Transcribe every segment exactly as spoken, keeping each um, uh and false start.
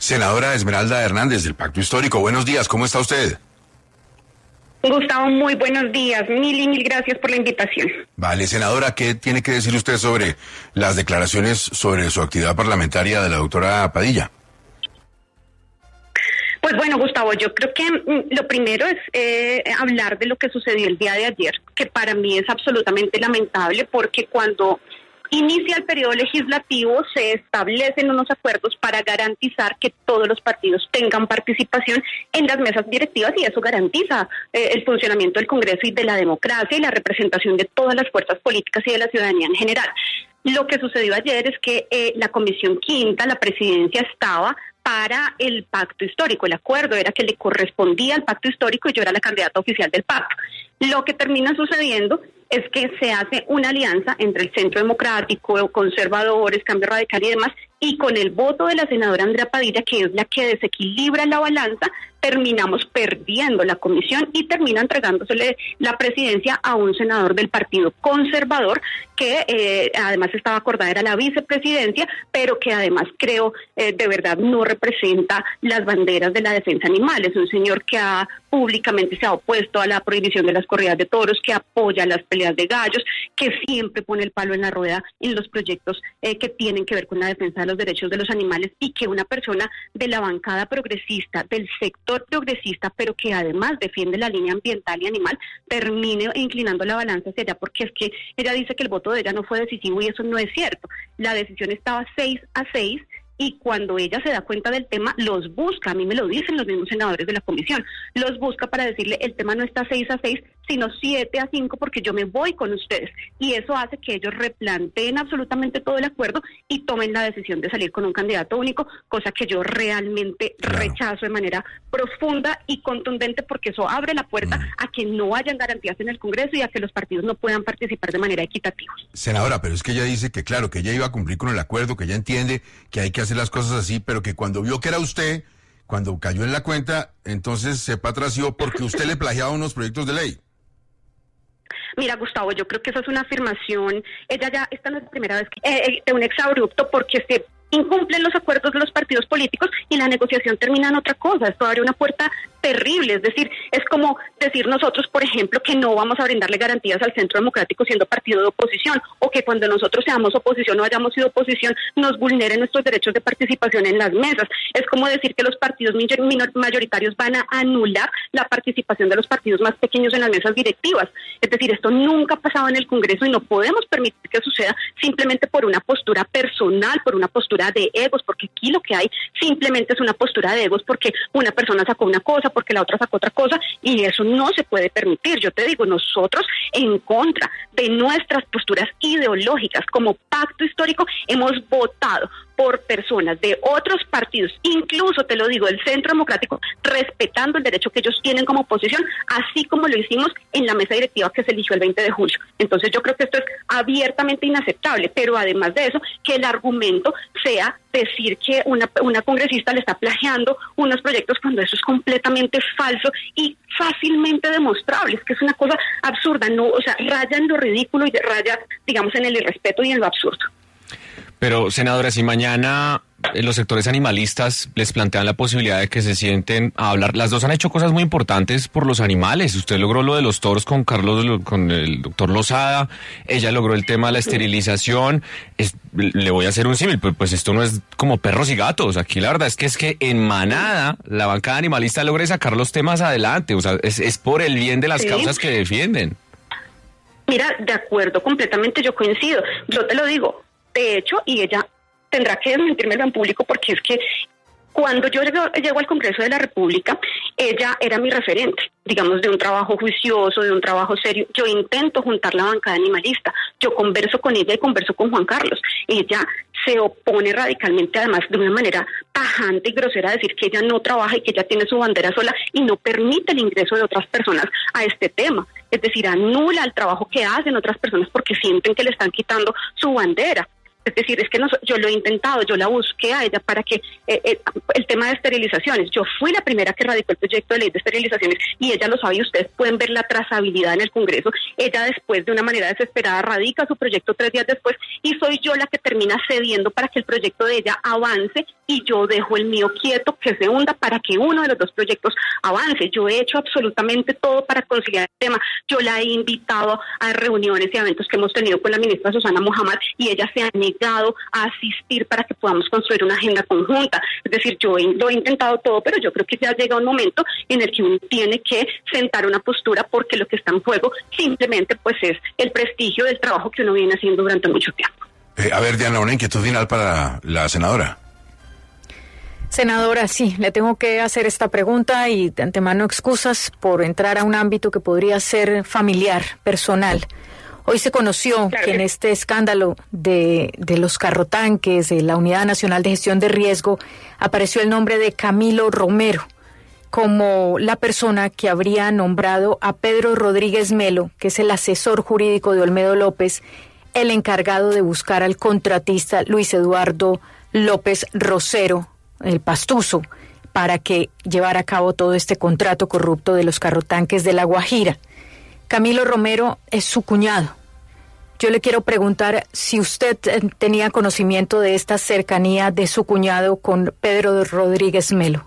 Senadora Esmeralda Hernández del Pacto Histórico, buenos días, ¿cómo está usted? Gustavo, muy buenos días, mil y mil gracias por la invitación. Vale, senadora, ¿qué tiene que decir usted sobre las declaraciones sobre su actividad parlamentaria de la doctora Padilla? Pues bueno, Gustavo, yo creo que mm, lo primero es eh, hablar de lo que sucedió el día de ayer, que para mí es absolutamente lamentable porque cuando inicia el periodo legislativo se establecen unos acuerdos para garantizar que todos los partidos tengan participación en las mesas directivas y eso garantiza eh, el funcionamiento del Congreso y de la democracia y la representación de todas las fuerzas políticas y de la ciudadanía en general. Lo que sucedió ayer es que eh, la Comisión Quinta, la presidencia estaba para el pacto histórico. El acuerdo era que le correspondía al pacto histórico y yo era la candidata oficial del pacto. Lo que termina sucediendo es que se hace una alianza entre el Centro Democrático, conservadores, Cambio Radical y demás, y con el voto de la senadora Andrea Padilla, que es la que desequilibra la balanza, terminamos perdiendo la comisión y termina entregándosele la presidencia a un senador del Partido Conservador, que eh, además estaba acordada, era la vicepresidencia, pero que además creo eh, de verdad no representa las banderas de la defensa animal. Es un señor que ha públicamente se ha opuesto a la prohibición de las corridas de toros, que apoya las peleas de gallos, que siempre pone el palo en la rueda en los proyectos eh, que tienen que ver con la defensa de los derechos de los animales, y que una persona de la bancada progresista, del sector progresista, pero que además defiende la línea ambiental y animal, termine inclinando la balanza hacia allá, porque es que ella dice que el voto de ella no fue decisivo y eso no es cierto. La decisión estaba seis a seis. Y cuando ella se da cuenta del tema, los busca, a mí me lo dicen los mismos senadores de la comisión, los busca para decirle, el tema no está seis a seis, sino siete a cinco, porque yo me voy con ustedes. Y eso hace que ellos replanteen absolutamente todo el acuerdo y tomen la decisión de salir con un candidato único, cosa que yo realmente claro. rechazo de manera profunda y contundente, porque eso abre la puerta mm. a que no hayan garantías en el Congreso y a que los partidos no puedan participar de manera equitativa. Senadora, pero es que ella dice que claro, que ella iba a cumplir con el acuerdo, que ella entiende que hay que hacer las cosas así, pero que cuando vio que era usted, cuando cayó en la cuenta, entonces se patració porque usted le plagiaba unos proyectos de ley. Mira, Gustavo, yo creo que esa es una afirmación, ella ya, esta no es la primera vez que, eh, de un exabrupto, porque se incumplen los acuerdos de los partidos políticos y la negociación termina en otra cosa. Esto abre una puerta terrible, es decir, es como decir nosotros, por ejemplo, que no vamos a brindarle garantías al Centro Democrático siendo partido de oposición, o que cuando nosotros seamos oposición o hayamos sido oposición nos vulneren nuestros derechos de participación en las mesas. Es como decir que los partidos mayoritarios van a anular la participación de los partidos más pequeños en las mesas directivas. Es decir, esto nunca ha pasado en el Congreso y no podemos permitir que suceda simplemente por una postura personal, por una postura de egos, porque aquí lo que hay simplemente es una postura de egos, porque una persona sacó una cosa, porque la otra sacó otra cosa, y eso no se puede permitir. Yo te digo, nosotros en contra de nuestras posturas ideológicas como pacto histórico hemos votado por personas de otros partidos, incluso te lo digo, el Centro Democrático, respetando el derecho que ellos tienen como oposición, así como lo hicimos en la mesa directiva que se eligió el veinte de julio. Entonces yo creo que esto es abiertamente inaceptable, pero además de eso, que el argumento sea decir que una, una congresista le está plagiando unos proyectos cuando eso es completamente falso y fácilmente demostrable. Es que es una cosa absurda, no, o sea, raya en lo ridículo y raya, digamos, en el irrespeto y en lo absurdo. Pero, senadora, si mañana los sectores animalistas les plantean la posibilidad de que se sienten a hablar, las dos han hecho cosas muy importantes por los animales. Usted logró lo de los toros con Carlos, con el doctor Lozada, ella logró el tema de la esterilización. Es, le voy a hacer un símil, pues, pues esto no es como perros y gatos. Aquí la verdad es que es que en manada la bancada animalista logra sacar los temas adelante. O sea, es, es por el bien de las sí. causas que defienden. Mira, de acuerdo, completamente, yo coincido. Yo te lo digo. De hecho, y ella tendrá que desmentírmelo en público, porque es que cuando yo llego, llego al Congreso de la República, ella era mi referente, digamos, de un trabajo juicioso, de un trabajo serio. Yo intento juntar la bancada animalista, yo converso con ella y converso con Juan Carlos. Ella se opone radicalmente, además, de una manera tajante y grosera, a decir que ella no trabaja y que ella tiene su bandera sola y no permite el ingreso de otras personas a este tema. Es decir, anula el trabajo que hacen otras personas porque sienten que le están quitando su bandera. Es decir, es que no, yo lo he intentado, yo la busqué a ella para que eh, eh, el tema de esterilizaciones, yo fui la primera que radicó el proyecto de ley de esterilizaciones y ella lo sabe y ustedes pueden ver la trazabilidad en el Congreso. Ella después de una manera desesperada radica su proyecto tres días después y soy yo la que termina cediendo para que el proyecto de ella avance y yo dejo el mío quieto que se hunda para que uno de los dos proyectos avance. Yo he hecho absolutamente todo para conciliar el tema. Yo la he invitado a reuniones y eventos que hemos tenido con la ministra Susana Muhammad y ella se ha negado a asistir para que podamos construir una agenda conjunta. Es decir, yo he, lo he intentado todo, pero yo creo que ya llega un momento en el que uno tiene que sentar una postura porque lo que está en juego simplemente pues es el prestigio del trabajo que uno viene haciendo durante mucho tiempo. Eh, a ver, Diana, una inquietud final para la senadora. Senadora, sí, le tengo que hacer esta pregunta y de antemano excusas por entrar a un ámbito que podría ser familiar, personal. Hoy se conoció claro que en este escándalo de, de los carrotanques, de la Unidad Nacional de Gestión de Riesgo, apareció el nombre de Camilo Romero como la persona que habría nombrado a Pedro Rodríguez Melo, que es el asesor jurídico de Olmedo López, el encargado de buscar al contratista Luis Eduardo López Rosero, el Pastuso, para que llevara a cabo todo este contrato corrupto de los carrotanques de La Guajira. Camilo Romero es su cuñado. Yo le quiero preguntar si usted tenía conocimiento de esta cercanía de su cuñado con Pedro Rodríguez Melo.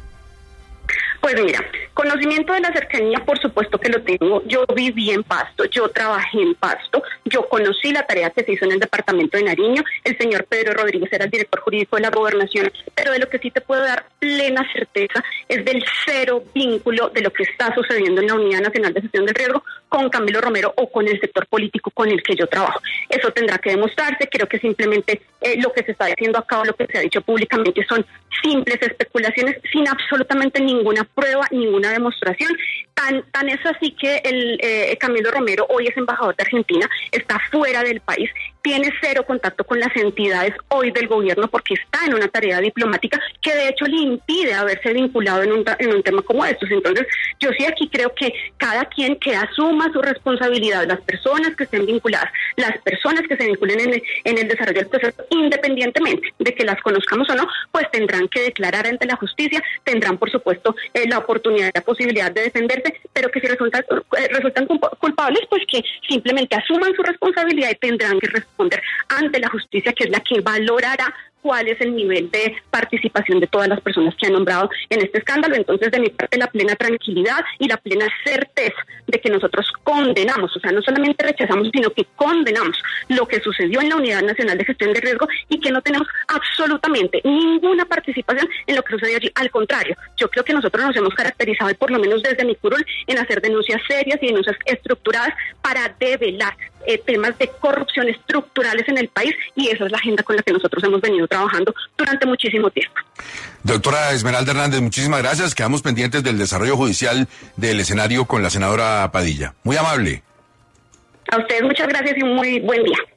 Pues mira, conocimiento de la cercanía, por supuesto que lo tengo. Yo viví en Pasto, yo trabajé en Pasto, yo conocí la tarea que se hizo en el departamento de Nariño. El señor Pedro Rodríguez era el director jurídico de la gobernación, pero de lo que sí te puedo dar plena certeza es del cero vínculo de lo que está sucediendo en la Unidad Nacional de Gestión del Riesgo con Camilo Romero o con el sector político con el que yo trabajo. Eso tendrá que demostrarse. Creo que simplemente eh, lo que se está diciendo acá o lo que se ha dicho públicamente son simples especulaciones sin absolutamente ninguna prueba, ninguna demostración. Tan, tan es así que el eh, Camilo Romero hoy es embajador de Argentina, está fuera del país, tiene cero contacto con las entidades hoy del gobierno porque está en una tarea diplomática que de hecho le impide haberse vinculado en un, en un tema como estos. Entonces, yo sí aquí creo que cada quien que asuma su responsabilidad, las personas que estén vinculadas, las personas que se vinculen en el, en el desarrollo del proceso, independientemente de que las conozcamos o no, pues tendrán que declarar ante la justicia, tendrán por supuesto eh, la oportunidad y la posibilidad de defenderse, pero que si resultan, eh, resultan culpables, pues que simplemente asuman su responsabilidad y tendrán que responder ante la justicia, que es la que valorará cuál es el nivel de participación de todas las personas que han nombrado en este escándalo. Entonces, de mi parte, la plena tranquilidad y la plena certeza de que nosotros condenamos, o sea, no solamente rechazamos, sino que condenamos lo que sucedió en la Unidad Nacional de Gestión de Riesgo y que no tenemos absolutamente ninguna participación en lo que sucedió allí. Al contrario, yo creo que nosotros nos hemos caracterizado, por lo menos desde mi curul, en hacer denuncias serias y denuncias estructuradas para develar eh, temas de corrupción estructurales en el país, y esa es la agenda con la que nosotros hemos venido trabajando durante muchísimo tiempo. Doctora Esmeralda Hernández, muchísimas gracias. Quedamos pendientes del desarrollo judicial del escenario con la senadora Padilla. Muy amable. A ustedes muchas gracias y un muy buen día.